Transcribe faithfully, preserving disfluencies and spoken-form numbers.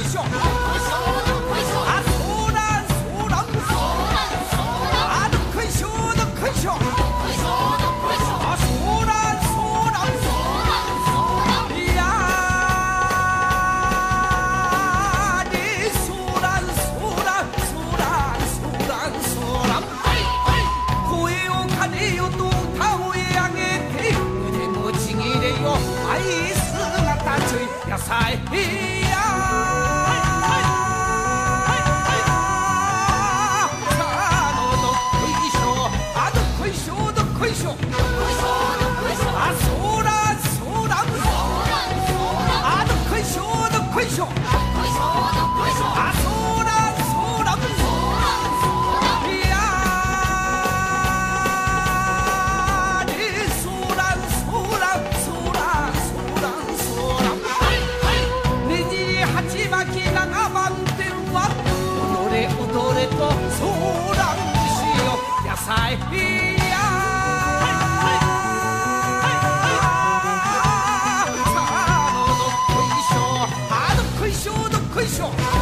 しょあそらそらあどっこいしょどっこいしょあそらそらいやーでそらそらそらそらそら声をかねよと歌を上げて腕もちぎれよ愛姿ちょい野菜やあそらそらあどっこいしょどっこいしょあそらそらいやーでそらそらそらそらそらねじり鉢巻き長番天は踊れ踊れとそらんしよ野菜よいしょ